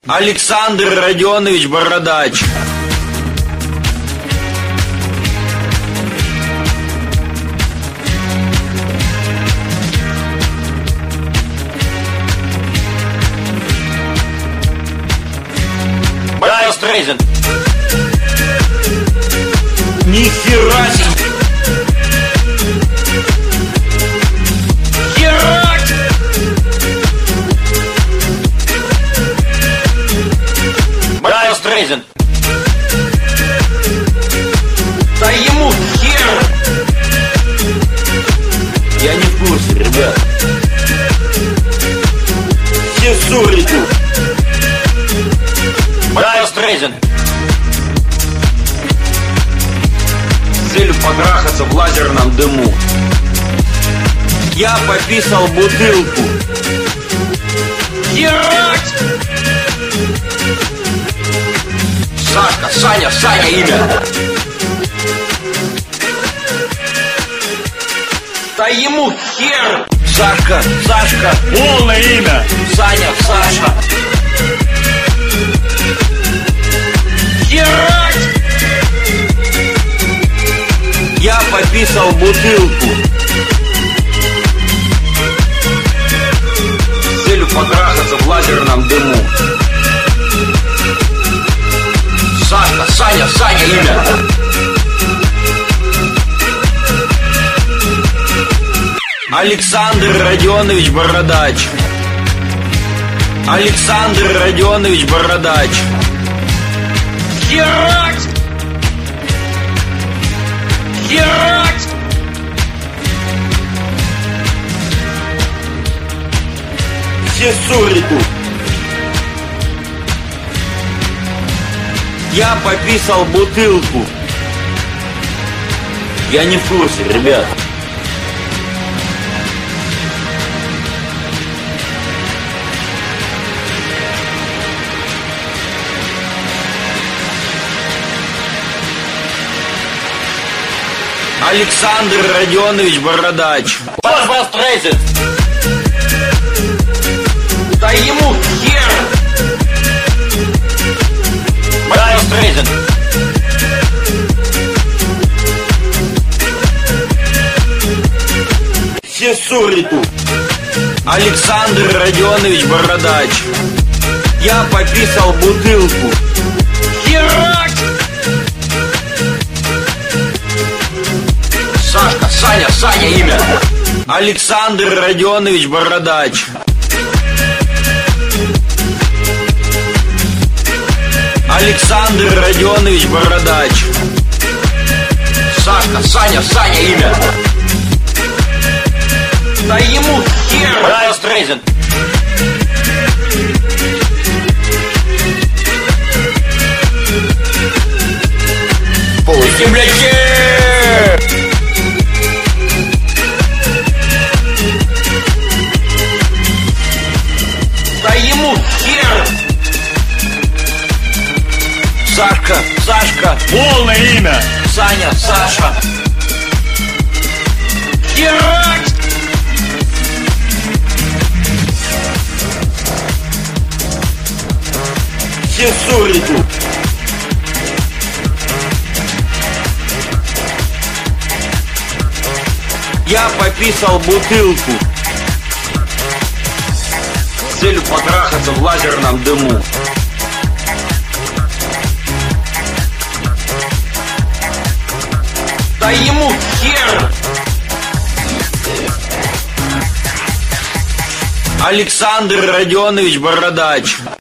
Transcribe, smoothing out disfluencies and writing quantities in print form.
Александр Родионович Бородач. Брайан Стрейзен. Нихера себе. Херать! Брайан Стрейзен. Да ему хер! Я не в курсе, ребят. Все ссоры тут. Брайан Стрейзен. С целью потрахаться в лазерном дыму. Я пописал бутылку. Херать! Сашка, Саня имя. Да ему хер! Сашка, Полное имя. Саня, Саша. Херать! Я пописал бутылку. С целью потрахаться в лазерном дыму. Сашка, Саня имя. Александр Родионович Бородач. Александр Родионович Бородач. Херать! Херать! Все ссоры тут. Я пописал бутылку. Я не в курсе, ребят. Александр Родионович Бородач. Брайан Стрейзен. Да ему хер! Брайан Стрейзен. Все ссоры тут. Александр Родионович Бородач. Я пописал бутылку. Херать! Сашка, Саня имя. Александр Родионович Бородач. Александр Родионович Бородач. Сашка, Саня имя. Да ему хер! Брайан Стрейзен. Полностью, блядь, да ему хер! Сашка. Полное имя. Саня, Саша. Херать! Все ссоры тут. Я пописал бутылку. С целью потрахаться в лазерном дыму. Да ему хер! Александр Родионович Бородач.